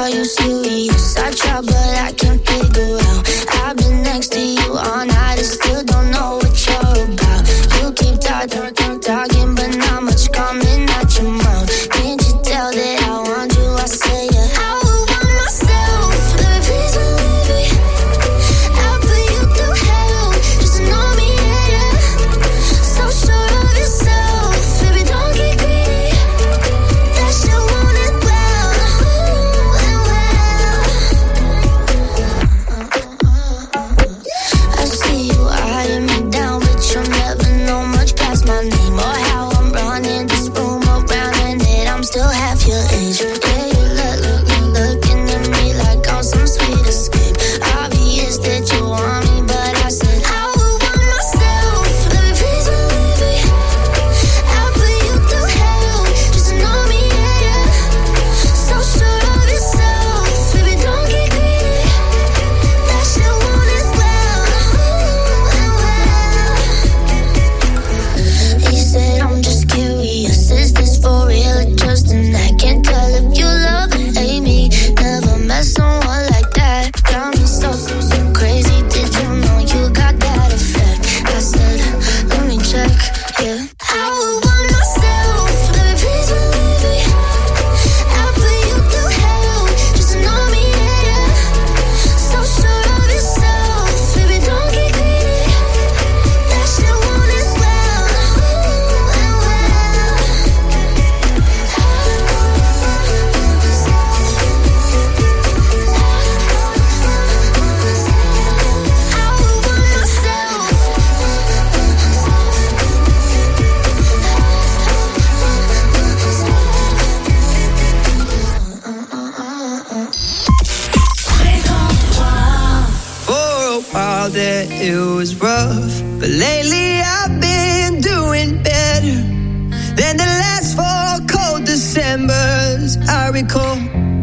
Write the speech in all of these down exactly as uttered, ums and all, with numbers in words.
Are you serious? I try, but I can't figure out. I've been next to you all night and still don't know what you're about. You keep talking, talking, talking, but not much coming out your mouth. Can't you tell that I want you? I say yeah. I would want myself, baby, please believe me. I'll put you through hell, just to know me, yeah, yeah. So sure of yourself, baby, don't get greedy. That shit want it well, ooh, and well. I see you eyeing me down, but you'll never know much past my name or how I'm running this room around and that I'm still half your age. Yeah, you look, look, look, looking at me like I'm some sweet escape. Obvious that you want me, but I said I would want myself, baby, please believe me. I'll put you through hell, just to know me, yeah, yeah. So sure of yourself, baby, don't get greedy. That shit want it well, ooh, and well. He said I'm just curious, is this for real or just an act? Can't tell if you love or hate me. Never met someone like that. Got me so, so, so crazy. Did you know you got that effect? I said, let me check, yeah. I would want myself, baby, please believe me. I'll put you through hell, just to know me, yeah, yeah. So sure of yourself, baby, don't get greedy. That shit want it well, ooh, and well. I would want myself. For a while there it was rough, but lately I've been doing better than the last four cold Decembers I recall.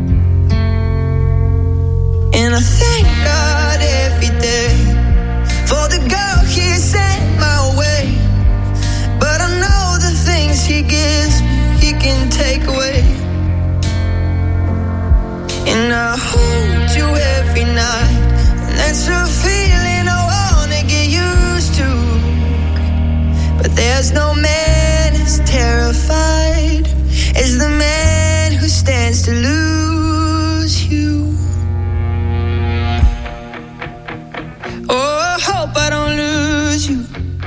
And I thank God every day for the girl He sent my way. But I know the things He gives me, He can take away. And I hold you every night, and that's a feeling I wanna get used to. But there's no man as terrified as the man who stands to lose you. Oh, I hope I don't lose you.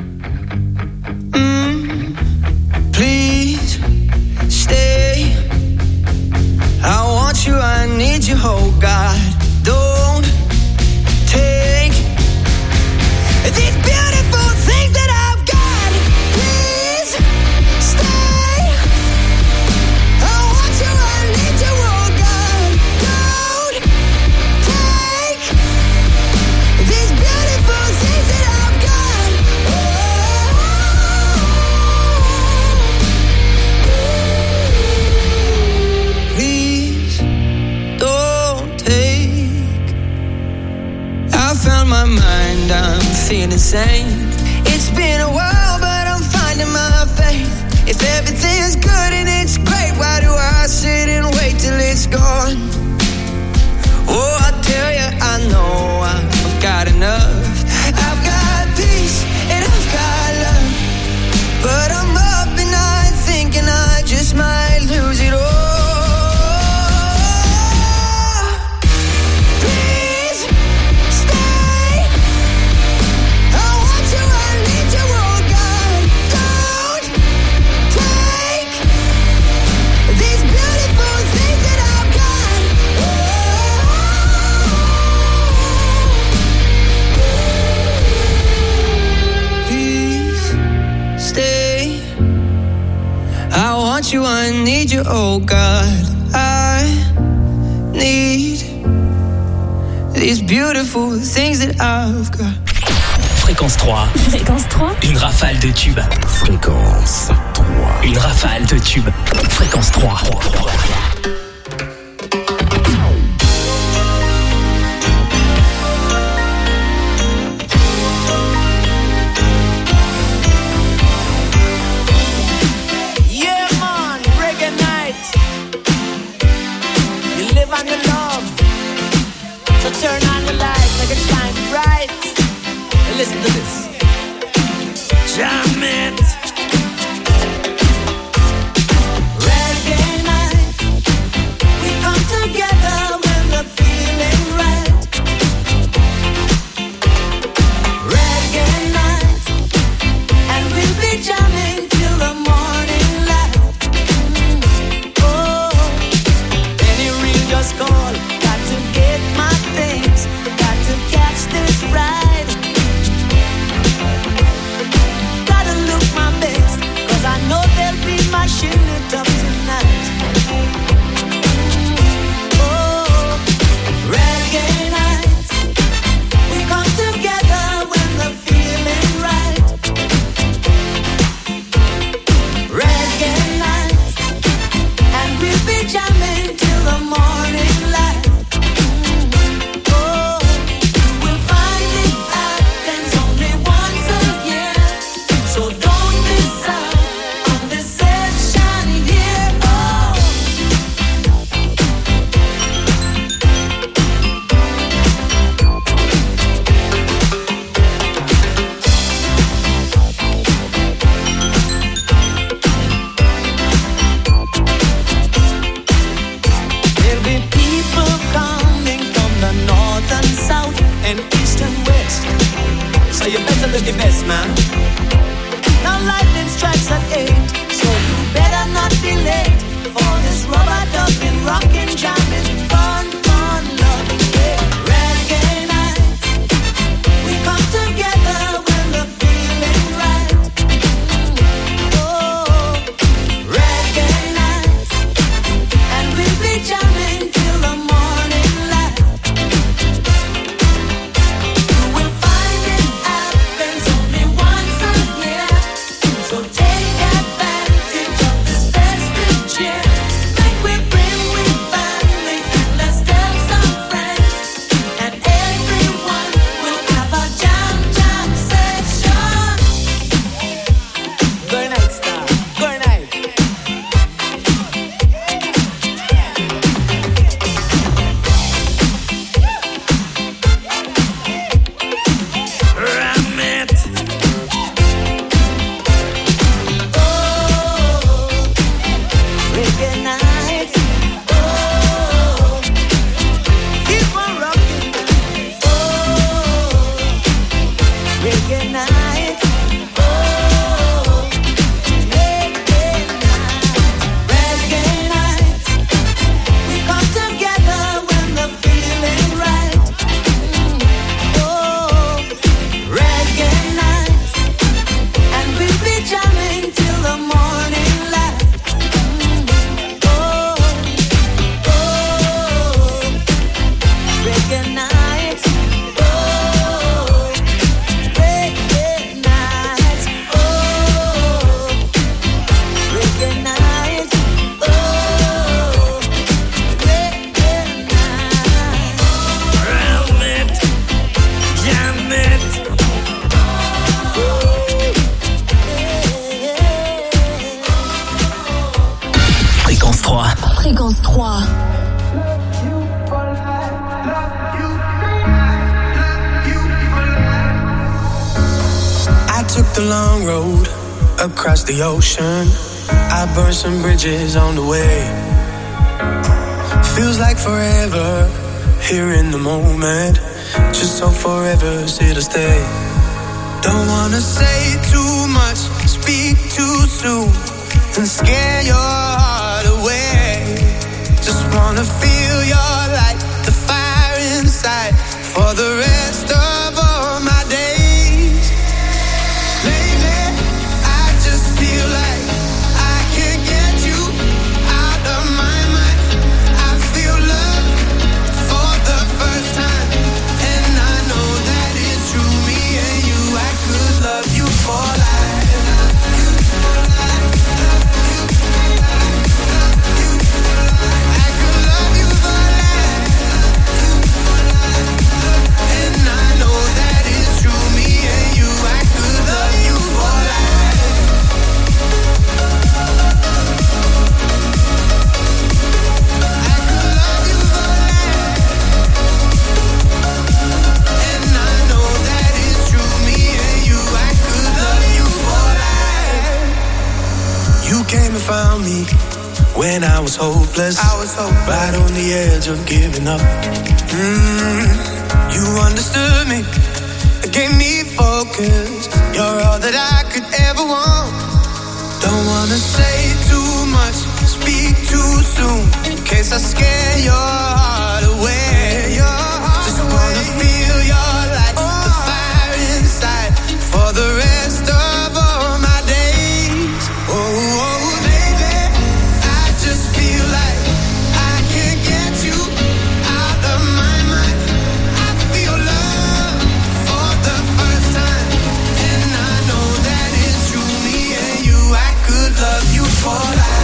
Mm, please stay. I want you, I need you, oh God. Don't take these beautiful things that I've got. Please stay. I want you, I need you, oh God. Don't take these beautiful things that I've got. Oh. Please don't take. I found my mind, I'm feeling sane. It's been a while, but I'm finding my faith. If everything's good and it's great, why do I sit and wait till it's gone? Oh, I tell you, I know I've got enough. I've got peace and I've got love, but I'm up and night thinking I just might lose it all. Please stay. I want you, I need you, oh God. Don't take these beautiful things that I've got. Please stay. I want you, I need you, oh God. I need these beautiful things that I've got. Fréquence trois. Fréquence trois. Une rafale de tubes. Fréquence trois. Une rafale de tubes. Fréquence trois. Yeah, man, reggae night. You live on the law. So turn on the lights, make it shine bright. Listen to this. Jam it. Reggae night. We come together when we're feeling right. Reggae night. And we'll be jamming till the morning light. Oh, any ring just call. Got to get my things. Got to catch this ride. Gotta look my best, cause I know they'll be mashing it up tonight. Oh, reggae night. We come together when the feeling right. Reggae night. And we'll be jamming till the morning light. Oh, we'll find it happens only once a year. So don't miss out on this session here. Oh, there'll be people coming from the north and south and east and west. So you better look your best, man. Now lightning strikes at eight, so you better not be late for this rubber dubbing, rockin', jamming, fun, fun, love, yeah. Reggae night. We come together when we're feeling right. Oh, reggae night. And we'll be jamming till the morning light. You will find it happens only once a year. So take advantage of this festive cheer. Make we bring we family and let's tell some friends. And everyone will have a jam jam session. Good night, star. Good night. Ram it. Oh, reggae night. Oh, keep on rocking. Oh, reggae night. Oh, reggae night. Reggae night. We come together when the feeling right. Oh, reggae night. And we'll be jamming till the morning light. Oh, oh, reggae night. Oh, reggae night. Oh, reggae night. Oh, reggae night. Ram it, jam it. Fréquence trois. Fréquence trois. I took the long road across the ocean. I burned some bridges on the way. Feels like forever here in the moment. Just so forever's here to stay. Don't wanna say too much, speak too soon, and scare your heart away. Just wanna feel your light, the fire inside, for the rest of all my days. Lately, I just feel like I can't get you out of my mind. I feel love for the first time, and I know that it's true. Me and you, I could love you for life. Love you for life. Love you for life. me when I was hopeless, I was hopeless. Right on the edge of giving up. Mm, you understood me, gave me focus. You're all that I could ever want. Don't wanna say too much, speak too soon, in case I scare your heart away. Your heart Just away. Wanna feel your light, oh. The fire inside, for the rest of all my days. Oh, oh, baby, I just feel like I can't get you out of my mind. I feel love for the first time, and I know that it's true. Me and you, I could love you for life.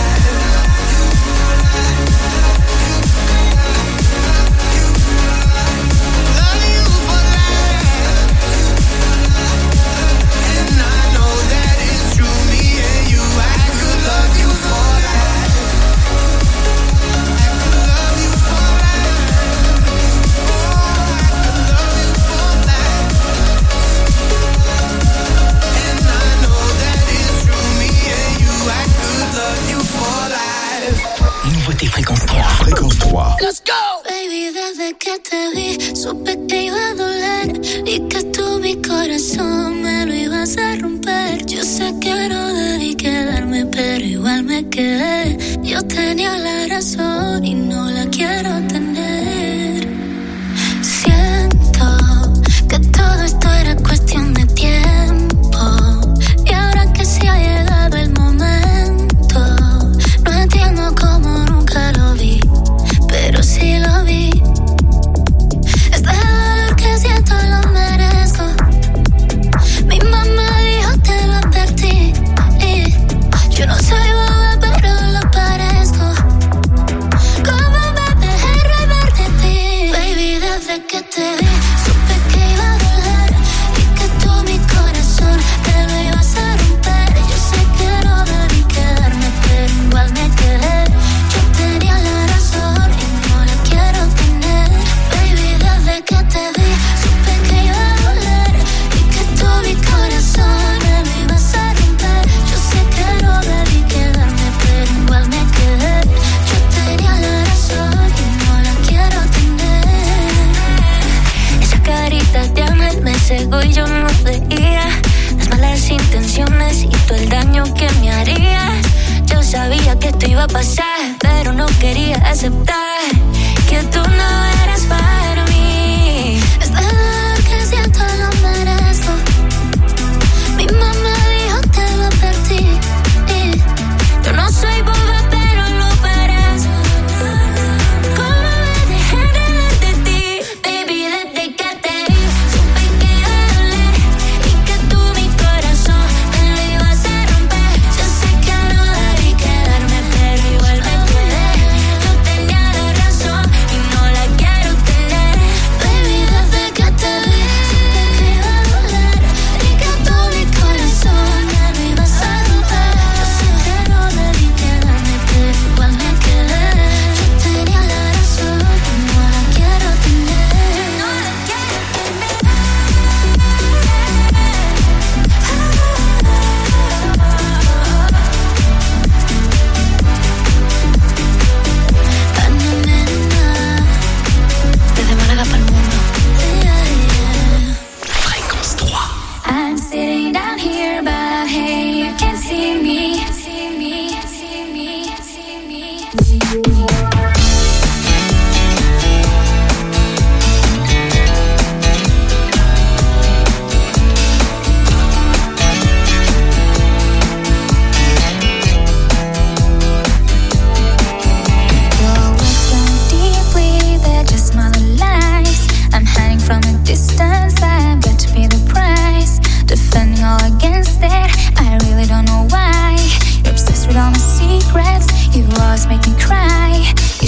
Nouveauté Fréquence trois. Fréquence trois. Let's go! Baby, desde que te vi, supe que iba a doler y que tú mi corazón me lo ibas a romper. Yo sé que no debí quedarme, pero igual me quedé. Yo tenía la razón y no la quiero tener. Siento que todo esto era cuestión de tiempo, y ahora que se ha llegado el momento, no entiendo cómo nunca lo vi, pero sí lo vi. Este dolor que siento lo merezco. Mi mamá dijo te lo advertí, y yo no soy boba pero lo parezco. ¿Cómo me dejé rever de ti? Baby, desde que te vi supe que iba a doler y que tú mi corazón te lo ibas a romper. Yo sé que no debí quedarme, pero igual me quedé. Yo tenía la razón y no la quiero tener. Baby, desde que te vi supe que iba a doler y que tú mi corazón me lo ibas a romper. Yo sé que no debí quedarme, pero igual me quedé. Yo tenía la razón y no la quiero tener. Esa carita de ángel me cegó y yo no veía las malas intenciones y todo el daño que me harías. Yo sabía que esto iba a pasar, pero no quería aceptar que tú no eras para mí. Este dolor que siento lo merezco. Mi mamá dijo te lo advertí, y yo no soy boba pero lo parezco. ¿Cómo me dejé de ver de ti? Baby, desde que te vi supe que iba a doler y que tú mi corazón me lo ibas a romper. Yo sé que no debí quedarme, pero igual me quedé. Yo tenía la razón y no la quiero tener. Baby, desde que te vi supe que iba a doler y que tú mi corazón me lo ibas a romper. Yo sé que no debí quedarme, pero igual me quedé. Yo tenía la razón y no la quiero tener. No la quiero tener. Panamena, desde Málaga para el mundo. Fréquence trois. I'm sitting down here, but hey, you can't see me. See me, see me, see me, see me. You're so deeply, they're just smaller lies. I'm hiding from a distance, I've got to pay the price. Defending all against it, I really don't know why. You're obsessed with all my secrets, you always make me cry.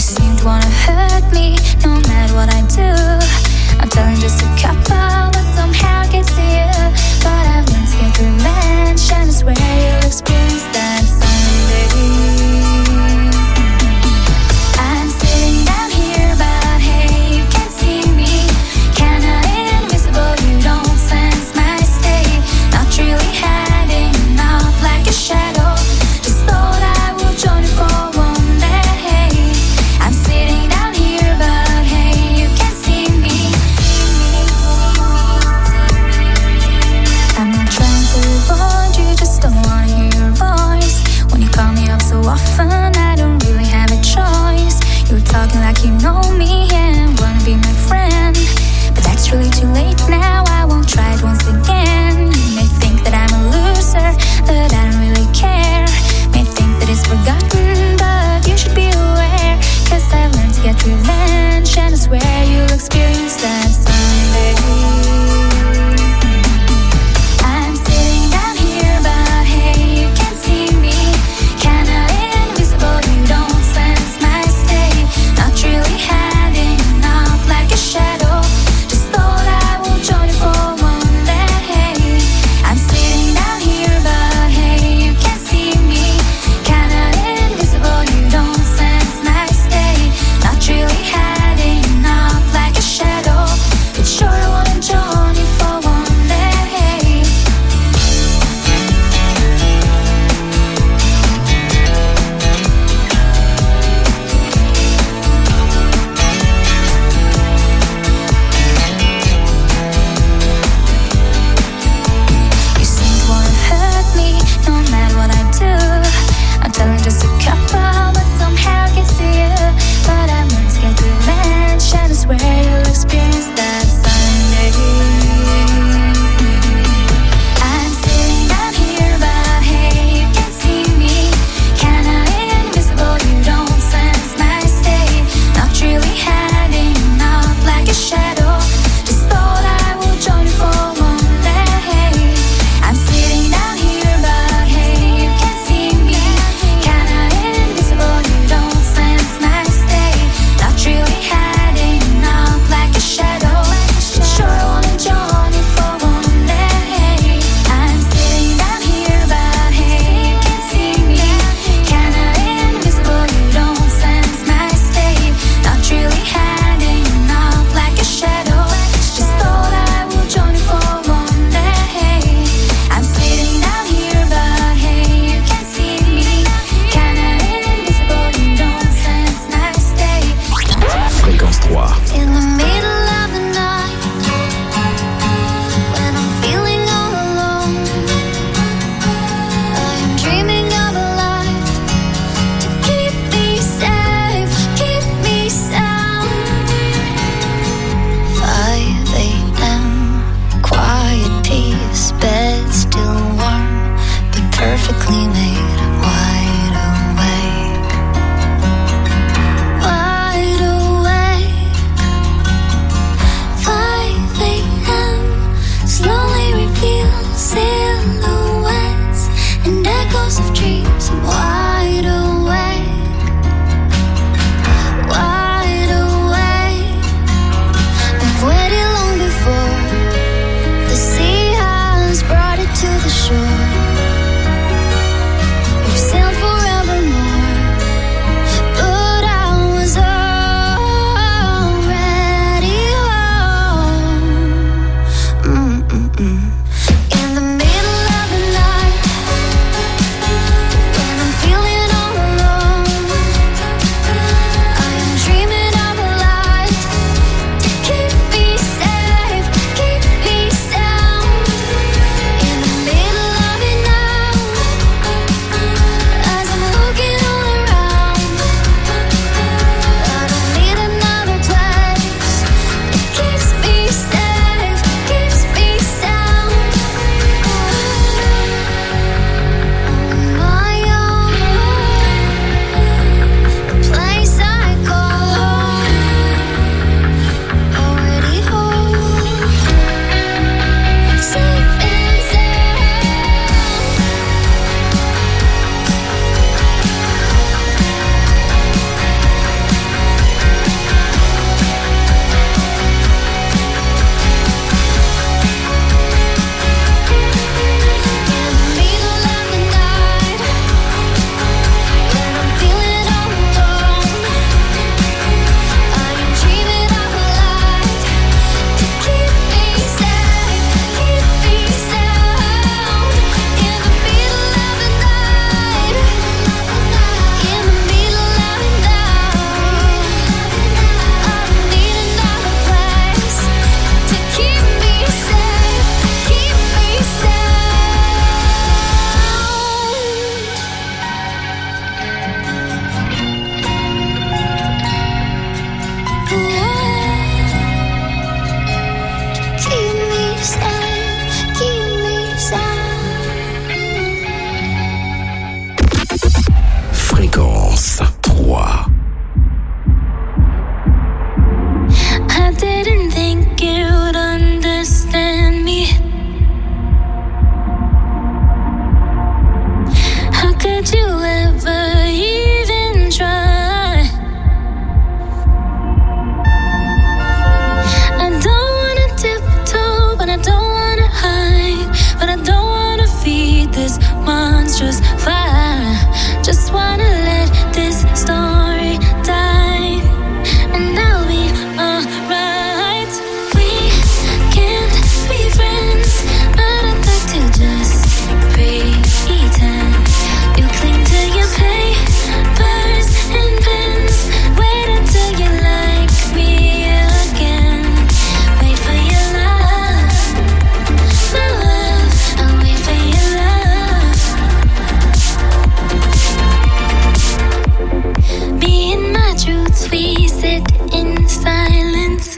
truths we sit in silence.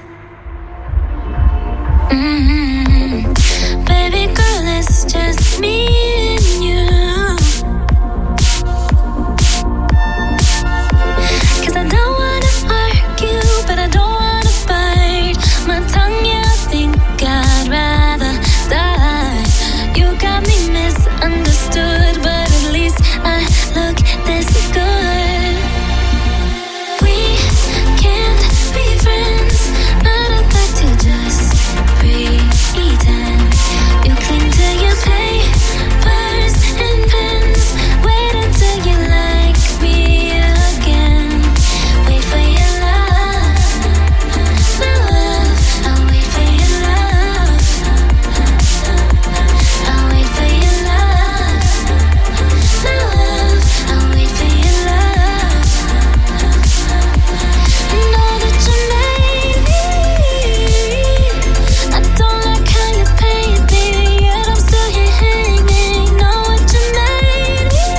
Mm-hmm. Baby girl, it's just me and you. 'Cause I don't wanna argue, but I don't wanna bite my tongue. Yeah, I think I'd rather die. You got me misunderstood, but at least I look this good. We can't be friends, but I'd like to just pretend. You cling to your papers and pens. Wait until you like me again. Wait for your love, love. I'll wait for your love. I'll wait for your love, love. I'll wait for your love. Know that you made me. I don't like how you paint me, yet I'm still here hanging. Know what you made me.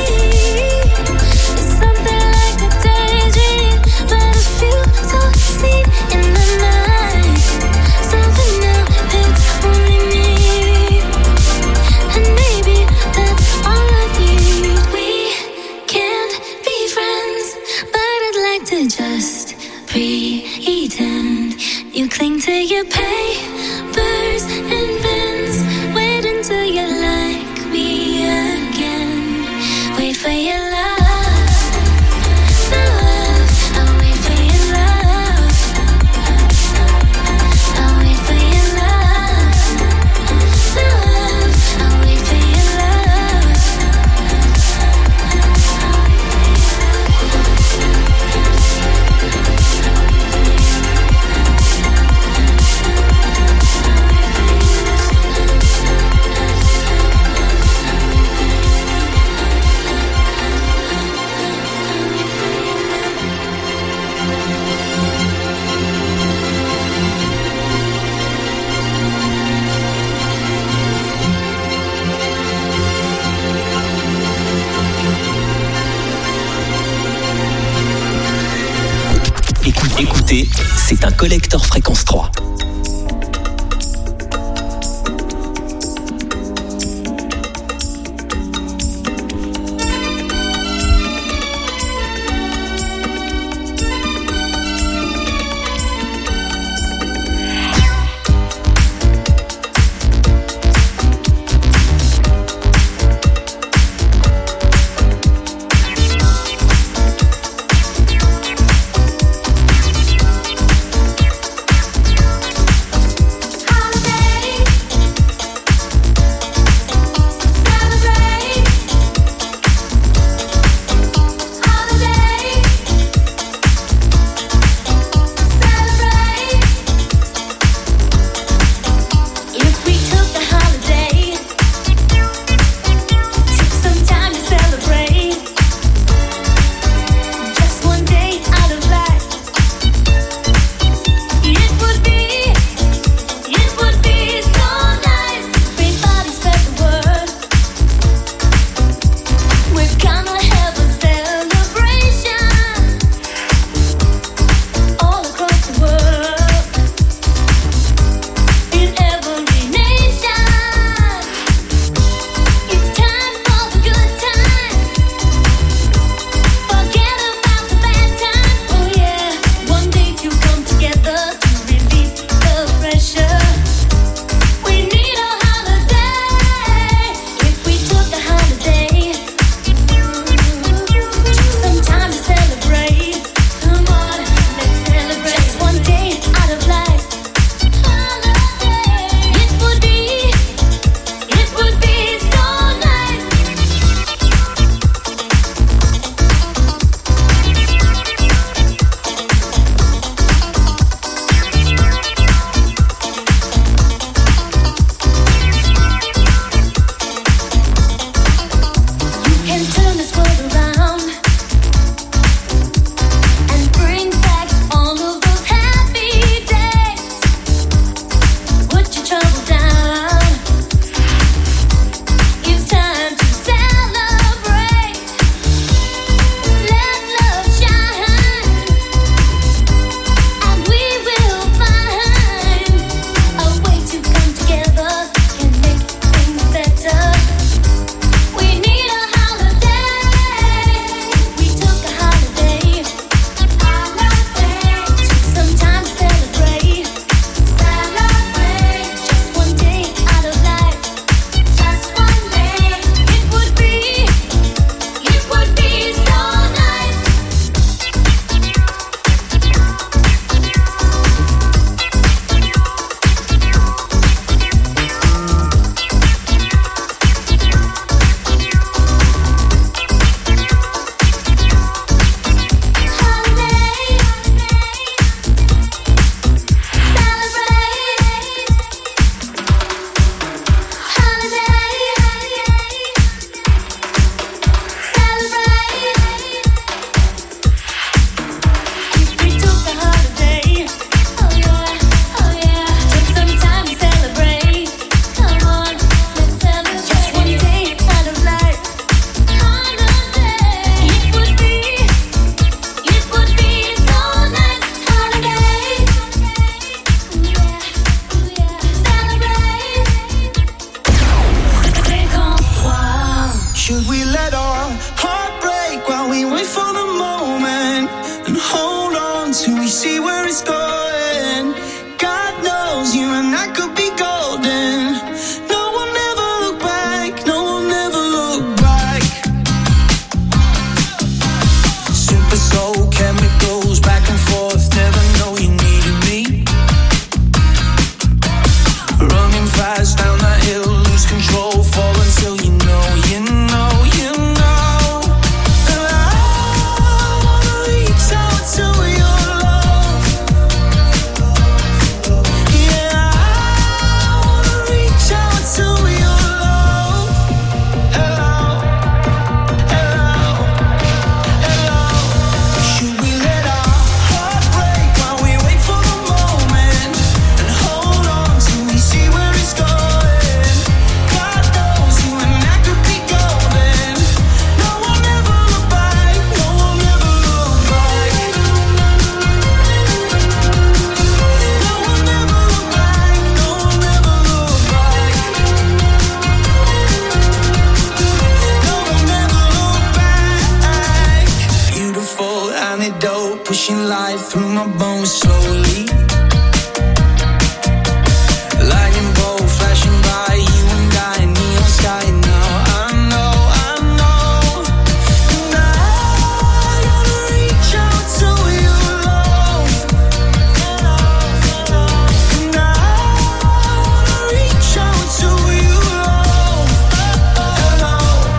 It's something like a daydream, but I feel so seen in the night. So for now, it's only me, and maybe that's all I need. We can't be friends, but I'd like to just pretend. You cling to your papers and pens. Wait until you like me again. Wait for your love, love. I'll wait for your love. I'll wait for your love, love. I'll wait for your love. Écoutez, c'est un collector fréquence trois. see where it's going. God knows you and I could be golden. No one ever look back, no one ever look back. Super soul chemicals back and forth, never know you needed me. Running fast down that hill, lose control, fall until you know, you know, you know. And I wanna reach out to your love. Yeah, I wanna reach out to your love. Hello, hello, hello. Should we let our heart break while we wait for the moment and hold on till we see where it's going? God knows you and I could be golden. No one ever look back, no one ever look back. No one ever look back, no one ever look back. No one ever look back. Beautiful antidote, pushing life through my bones slowly. Lightning bolt flashing by, you and I, neon sky now. I know, I know. And I gotta reach out to your love. And I wanna reach out to your love. Hello,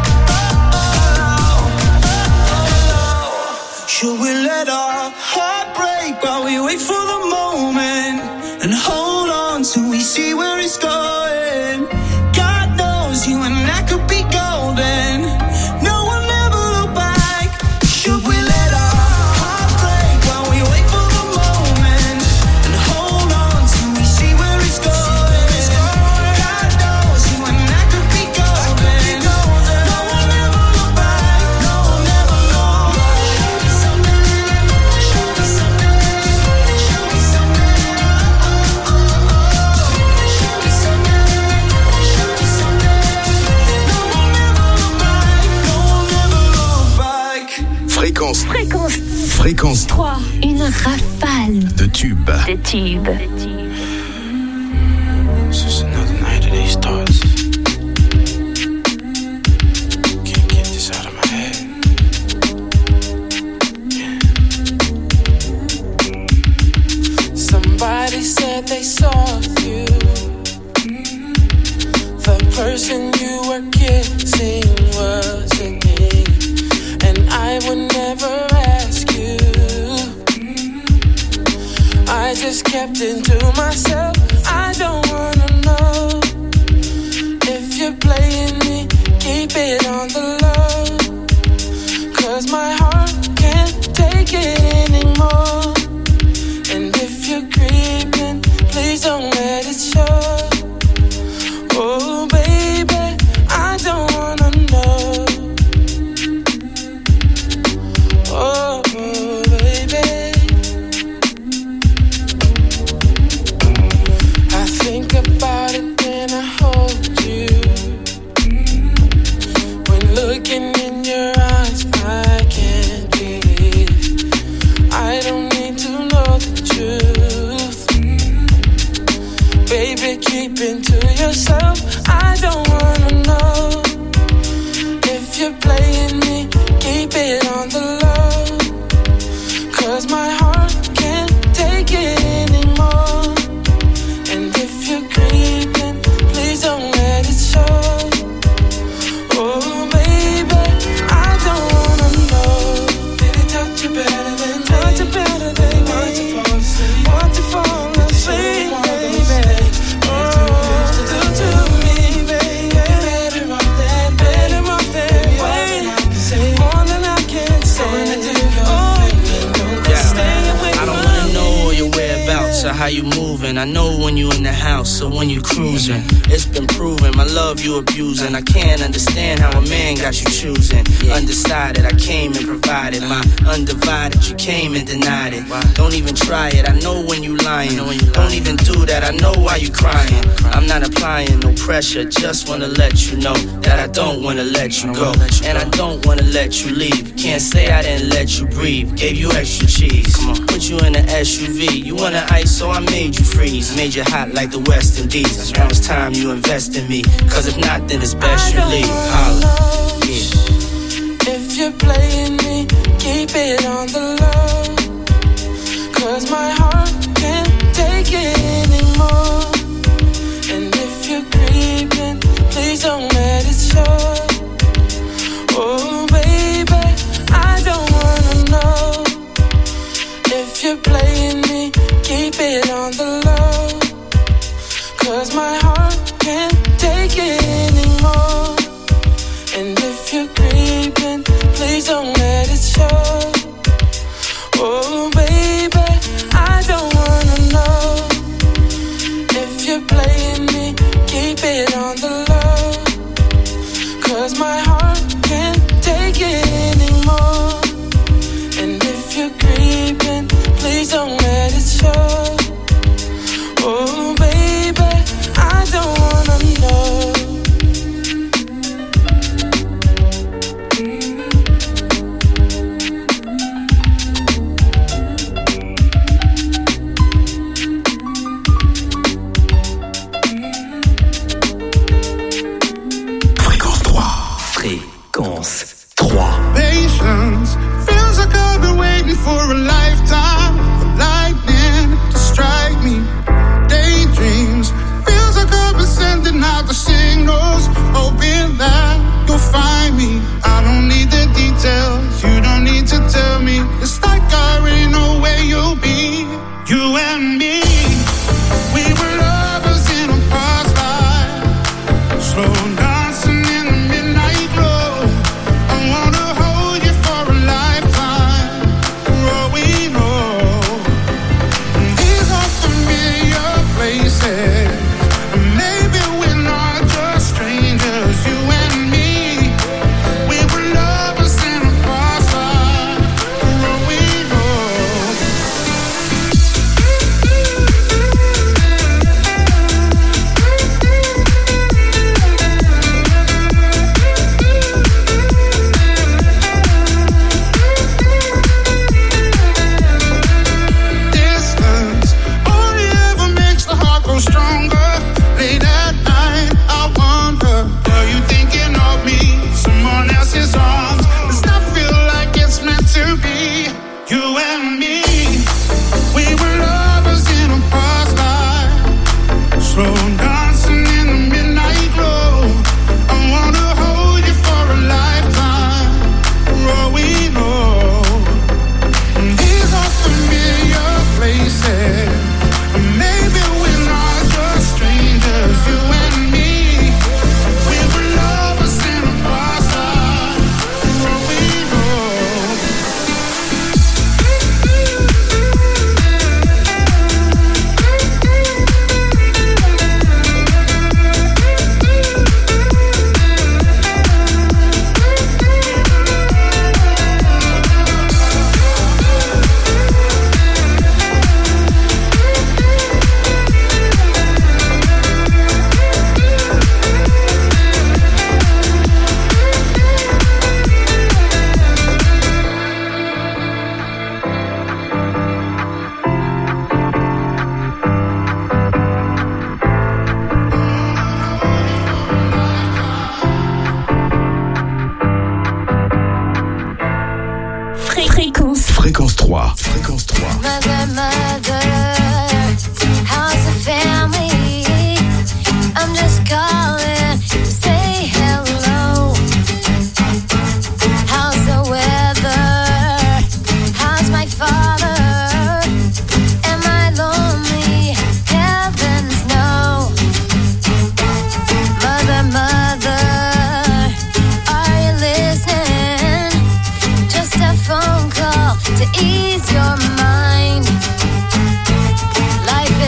hello. Should we let our heart break while we wait for the moment and hold on till we see where it's going? God knows you and I could be golden. No one ever look back. Should we let our heart break while we wait for the moment and hold on till we see where it's going? God knows you and I could be golden. No one ever look back. No one ever look back. Show me something. Show me something. Show me something. Show me something. No one ever look back. No one ever look back. Fréquence, Fréquence fréquence trois, une rafale de tubes. de tubes. It's just another night of these thoughts. Can't get this out of my head. Somebody said they saw you. The person you were kissing wasn't me, and I would never ask you. I just kept it to myself. I don't wanna know if you're playing me. Keep it on the low, 'cause my heart can't take it anymore. And if you're creeping, please don't let it show. Oh baby, I don't wanna know. Oh baby, I think about it when I hold you. When looking in your eyes, I can't believe I don't need to know the truth. Baby, keep it to yourself. I don't wanna know if you're playing me. Keep it on the low, 'cause my heart can't take it anymore. And if you're creeping, please don't let it show. Oh baby, I don't wanna know. Did it touch you better than me? Touch you better than me. Want to fall asleep? Want to fall asleep, baby? Oh. how you moving. I know when you in the house or when you cruising. It's been proven, my love you abusing. I can't understand how a man got you choosing. Undecided, I came and provided. My undivided, you came and denied it. Don't even try it, I know when you lying. Don't even do that, I know why you crying. I'm not applying no pressure, just wanna let you know that I don't wanna let you go. And I don't wanna let you leave. Can't say I didn't let you breathe. Gave you extra cheese, put you in an S U V. You wanna ice, so I made you freeze. Made you hot like the West Indies. Now it's time you invest in me, cause if not, then it's best you leave. Holla. Yeah. If you're playing me, keep it on the low, cause my heart can't take it anymore. And if you're creeping, please don't let it show. Oh baby, I don't wanna know. If you're playing me, keep it on the low, cause my heart can't take it anymore. And if you're creeping, please don't let it show. Oh baby, I don't wanna know. If you're playing me, keep it on the low, cause my heart can't take it anymore. And if you're creeping, please don't let it show. Oh baby, I don't wanna know. Fréquence trois. Fréquence trois. Patience feels like I've been waiting for a lifetime for lightning to strike me. Daydreams feels like I've been sending out the signals, hoping that you'll find me. I don't need the details, you don't need to tell me. It's like I already know where you'll be. You and me, we were lovers in a past life, slow dancing in the midnight glow. I wanna hold you for a lifetime, for all we know. These are familiar places, maybe we're not just strangers. You and me, we were lovers in a past life, for all we know. Distance only ever makes the heart grow stronger. Late at night, I wonder, are you thinking of me? Someone else's arms does not feel like it's meant to be. You and me, we were lovers in a past life, slow dancing in the midnight glow. I wanna hold you for a lifetime, for all we know. These are familiar places, maybe we're not just strangers. You and me, we were lovers in a past life, for all we know. Fréquence. Fréquence trois. Fréquence trois. Mother, mother, how's the family? I'm just calling to say hello. How's the weather? How's my father? Am I lonely? Heavens no. Mother, mother, are you listening? Just a phone call to ease your mind. Life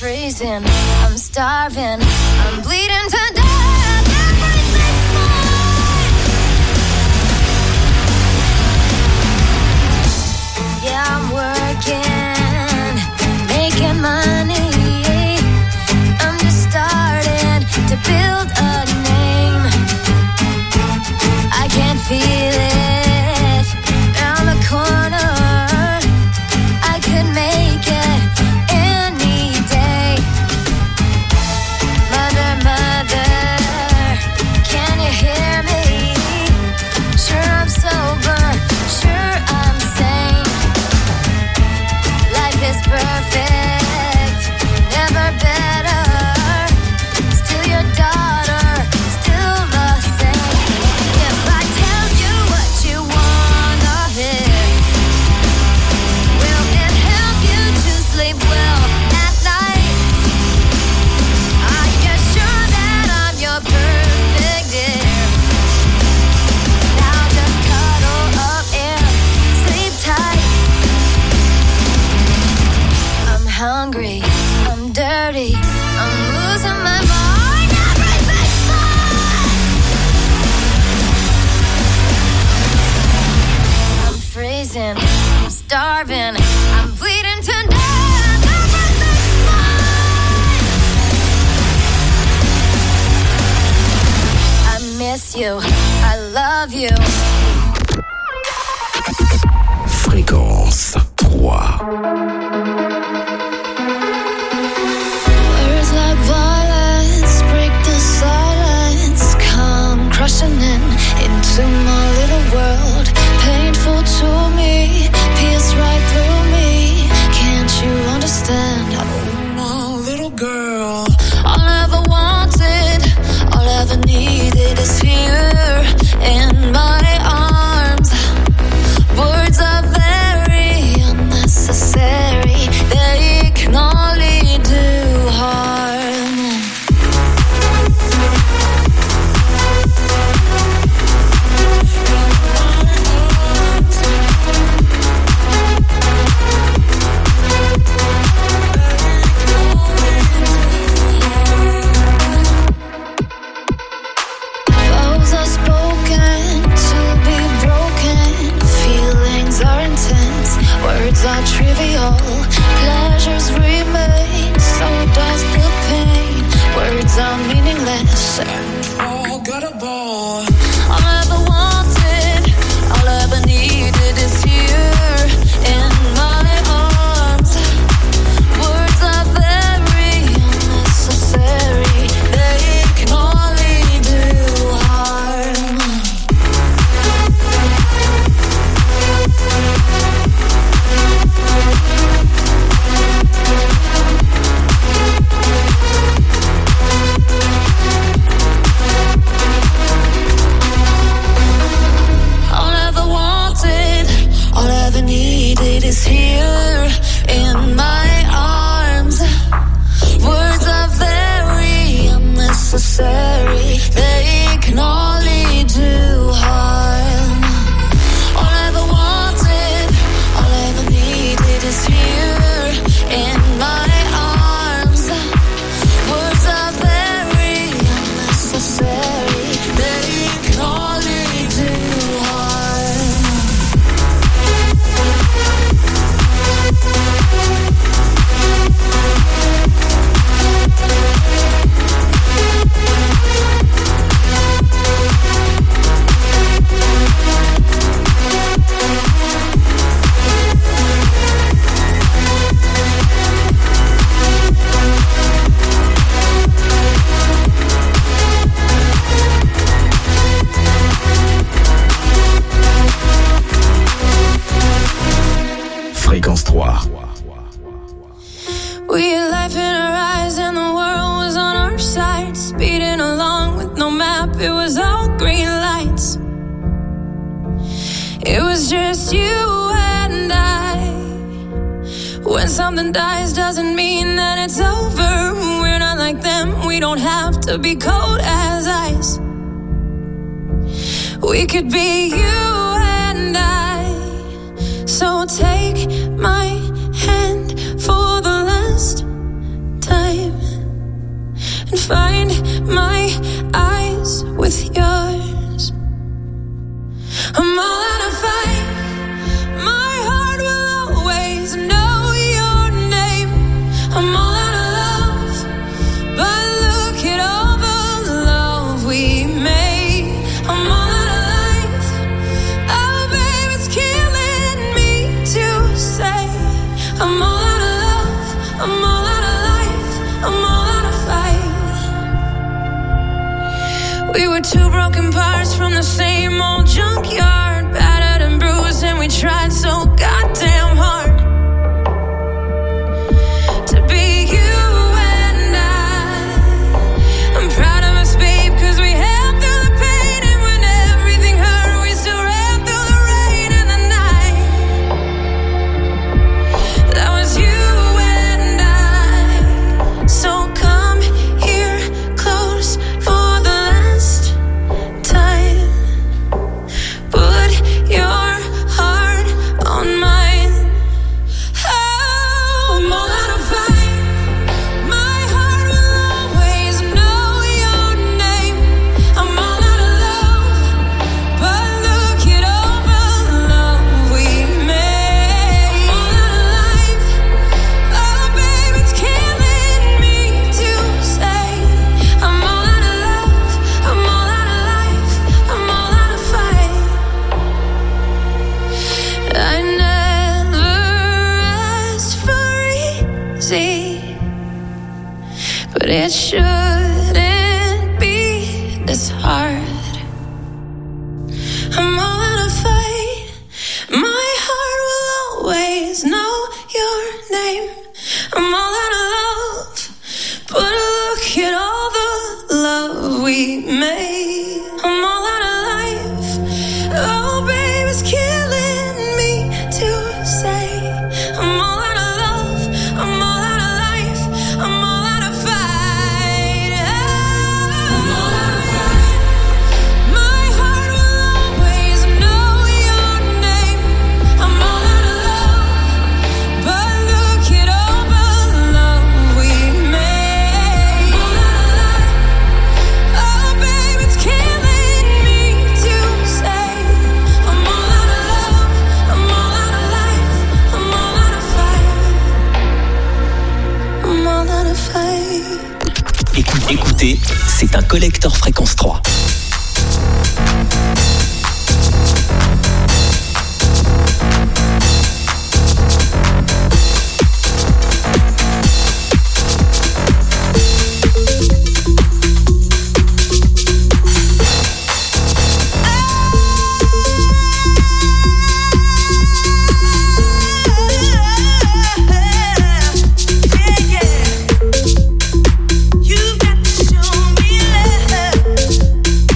freezing, I'm starving, I'm bleeding to death. Everything's mine. Yeah, I'm working, making money. I'm just starting to build a name. I can feel it round the corner. I could make it any day. Mother, mother, can you hear me? Sure I'm sober, sure I'm sane. Life is perfect, never better. Still your daughter, still the same. If I tell you what you wanna hear, will it help you to sleep well at night? Are you sure that I'm your perfect dear? Now just cuddle up and sleep tight. I'm hungry, I'm dirty, I'm losing my mind. Everything's fine. I'm freezing, I'm starving, I'm bleeding to death. Everything's fine. I miss you, I love you. Fréquence trois. Words like violence break the silence, come crushing in into my little world. Painful to me, pierce right through me. Can't you understand? Oh, my little girl. All I ever wanted, all I ever needed is here in my arms. Words are very unnecessary. They can only do harm. Vows are spoken to be broken. Feelings are intense. Words are trivial. Pleasures remain. So does the pain. Words are meaningless and forgettable. All I ever wanted, all I ever needed is here in my arms. Words are very unnecessary. They can only do harm. All I ever wanted, all I ever needed is here in my arms. Words are very unnecessary. They can only do harm. All I ever wanted, all I ever needed is here in my arms. Words are very unnecessary. They can only do harm. Fréquence trois. We had life in our eyes and the world was on our side. Speeding along with no map, it was all green lights. It was just you and I. When something dies doesn't mean that it's over. We're not like them, we don't have to be cold as ice. We could be you and I. So take my hand for the last time. We were two broken parts from the same old junkyard, battered and bruised, and we tried so goddamn hard to be you and I. I'm proud of us, babe, cause we held through the pain, and when everything hurt, we still ran through the rain and the night. That was you and I. So come here close for the last time. Put your heart on mine. Oh, I'm all out of fight. My heart will always know your name. I'm all out of love, but look at all the love we made. I'm all out of life. Oh, babe, it's killing me to say. I'm all out of love, I'm all out of life, I'm all out of fight. I never asked for easy, but it shouldn't be this hard. I'm all out of fight. My heart will always know your name. I'm all out of love, but look at all the love we made. I'm all out of life. Oh, babe, it's killing me to say. I'm all out of love, I'm all out of life, I'm all out of fight. I'm all out of fight. My heart will always know your name. I'm all out of love, but look at all the love we made. I'm all out of life. Oh, babe, it's killing me to say. I'm all out of love, I'm all out of life, I'm all out of fight. I'm all out of fight. Écoute- Écoutez, c'est un collector fréquence trois. You've got to show me love.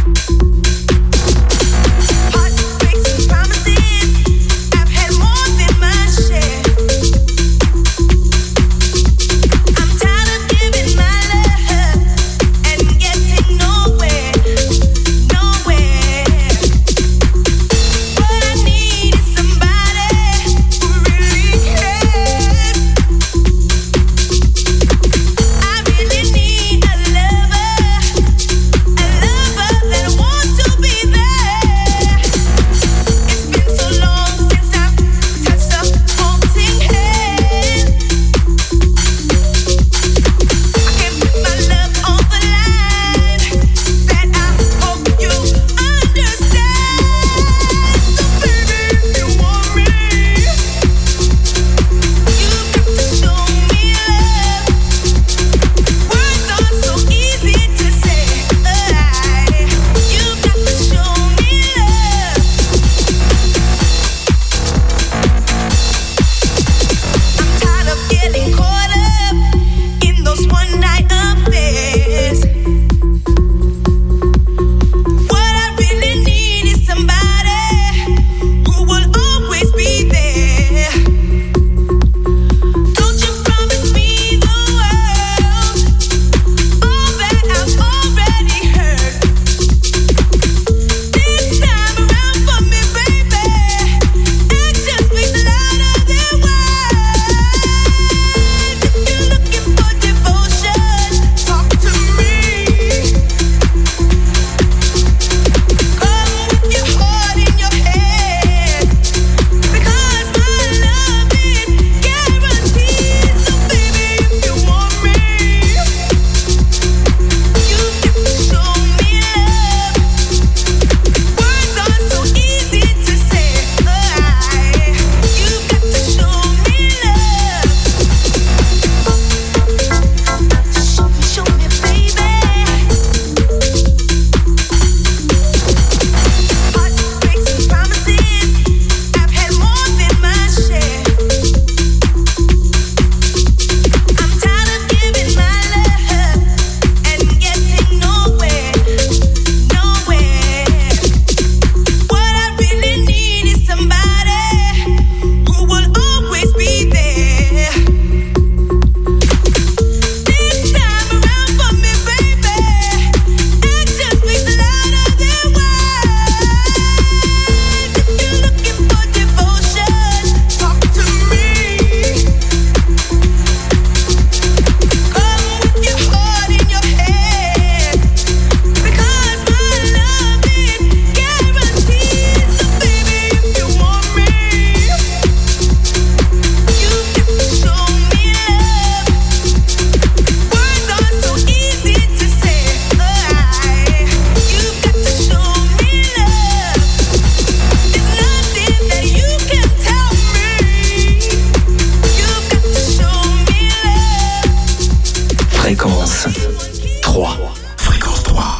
Fréquence trois. Fréquence trois.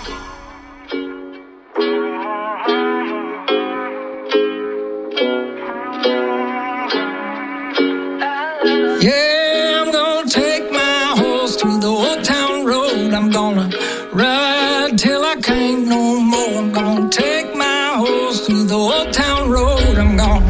Yeah, I'm gonna take my horse to the old town road. I'm gonna ride till I can't no more. I'm gonna take my horse to the old town road. I'm gonna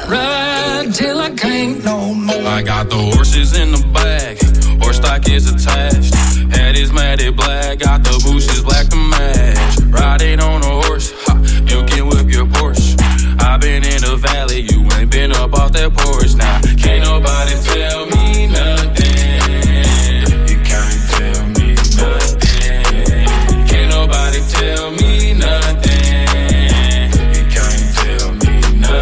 ride till I can't no more. I got the horses in the back, horse stock is attached. Head is matted black, got the bushes black to match. Riding on a horse, ha, you can whip your Porsche. I been in the valley, you ain't been up off that porch. Now, can't nobody tell me nothing. You can't tell me nothing. Can't nobody tell me nothing. You can't tell me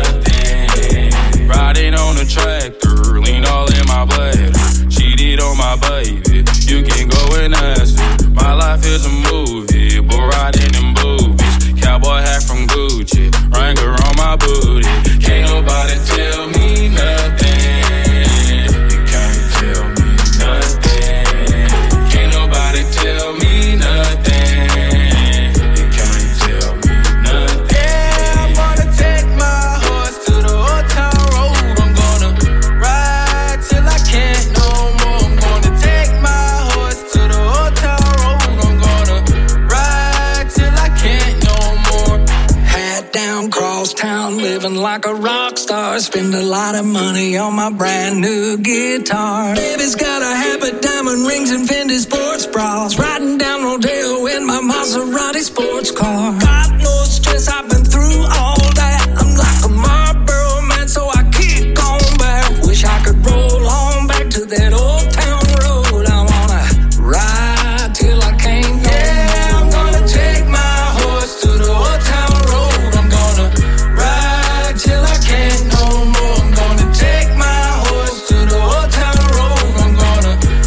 nothing. Riding on the tractor, lean all in my blood. Cheated on my baby, you can go and ask her. My life is a movie, but riding in boobies. Cowboy hat from Gucci, Wrangler on my booty. Can't nobody tell me nothing. You can't tell me nothing. Can't nobody tell me nothing. You can't tell me nothing. Yeah, I'm gonna take my horse to the old town road. I'm gonna ride till I can't no more. I'm gonna take my horse to the old town road. I'm gonna ride till I can't no more. Hat down, cross town, living like a rock star. Spend a lot of money on my brand new guitar. Baby's got a habit, diamond rings and Fendi sports bras. Riding down Rodeo in my Maserati sports car. Got no stress, I've been through all that. I'm like a Marlboro man, so I keep going back. Wish I could roll on back to that old town road. I wanna ride till I can't no Yeah, I'm gonna take my horse to the old town road. I'm gonna ride till I can't no more. I'm gonna take my horse to the old town road. I'm gonna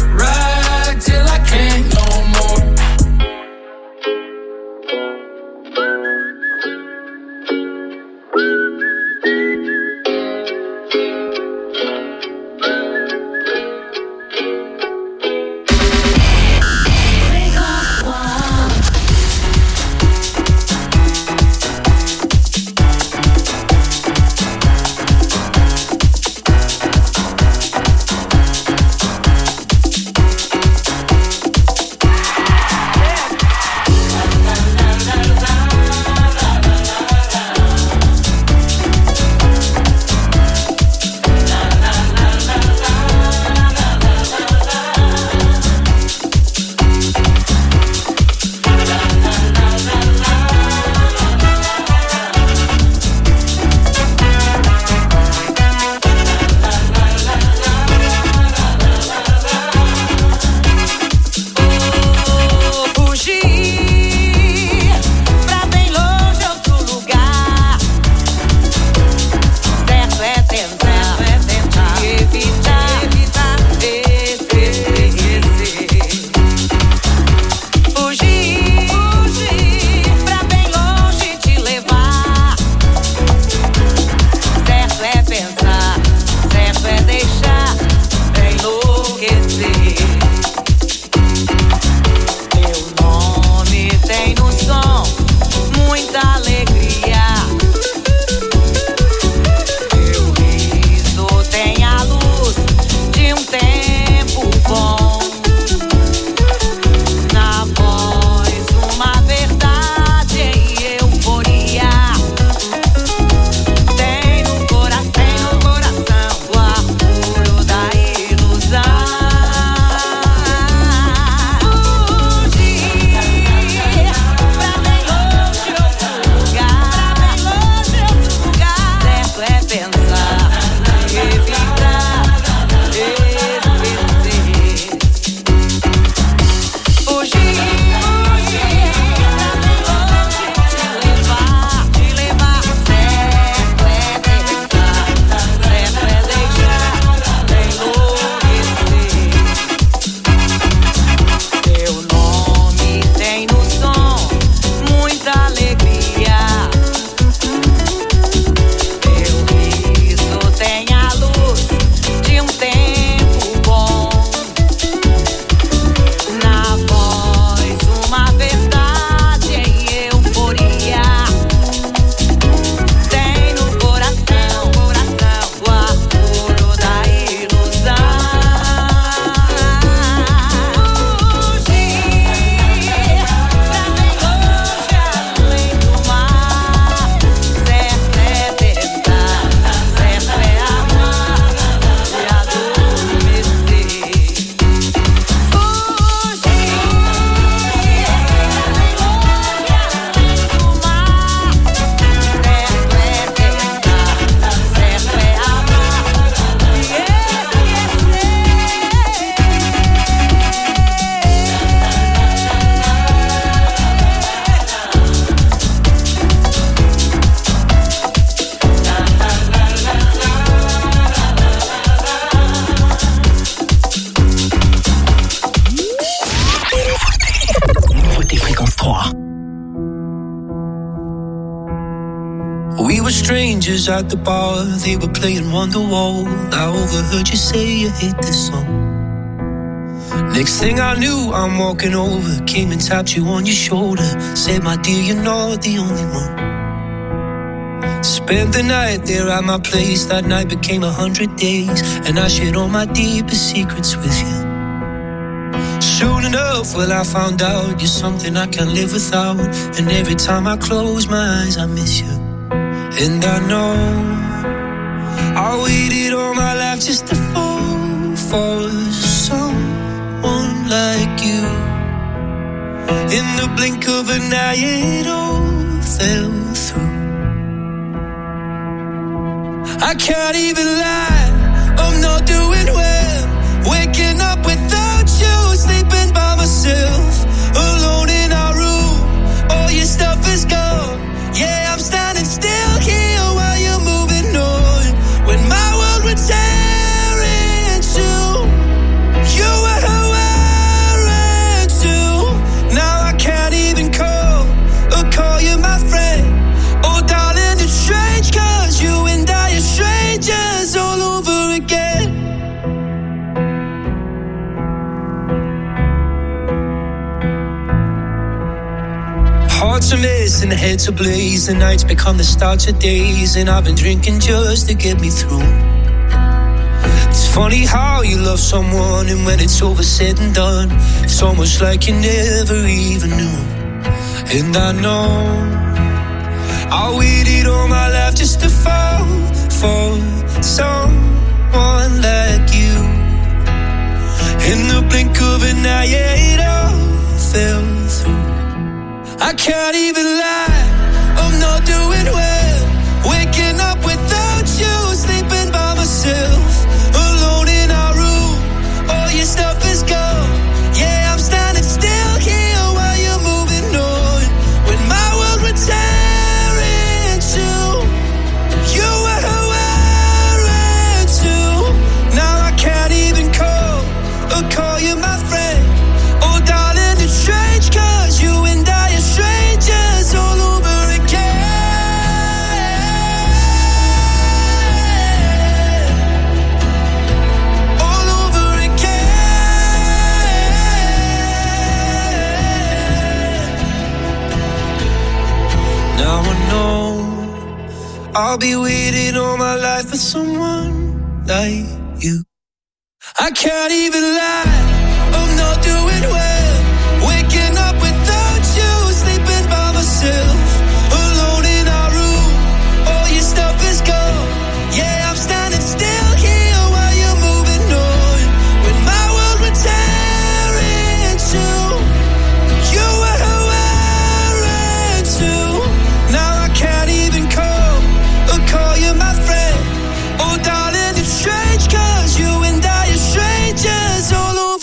strangers at the bar, they were playing Wonderwall. I overheard you say you hate this song. Next thing I knew, I'm walking over, came and tapped you on your shoulder, said, my dear, you're not the only one. Spent the night there at my place, that night became a hundred days, and I shared all my deepest secrets with you. Soon enough, well, I found out you're something I can't live without, and every time I close my eyes, I miss you. And I know I waited all my life just to fall for someone like you. In the blink of an eye, it all fell through. I can't even lie, I'm not doing well. Waking up without you, sleeping by myself, alone in our room, all your stuff is gone. Yeah, I'm standing still here while you're moving on. When my world would tear into, you were who I ran to. Now I can't even call or call you my friend. Oh darling, it's strange, cause you and I are strangers all over again. Hearts are missing, heads ablaze, the nights become the start of days, and I've been drinking just to get me through. It's funny how you love someone, and when it's over said and done, it's almost like you never even knew. And I know I waited all my life just to fall for someone like you. In the blink of an eye, it all fell through. I can't even lie, I'm not doing well. Waking up without you, sleeping by myself, alone in our room, all your stuff is gone. Yeah, I'm standing still here while you're moving on. When my world would tear into, you were who I ran to. Now I can't even call or call you my friend. Oh darling, it's strange, cause you and I are strangers all over again. All over again. Now I know I'll be waiting all my life for someone like you. I can't even lie,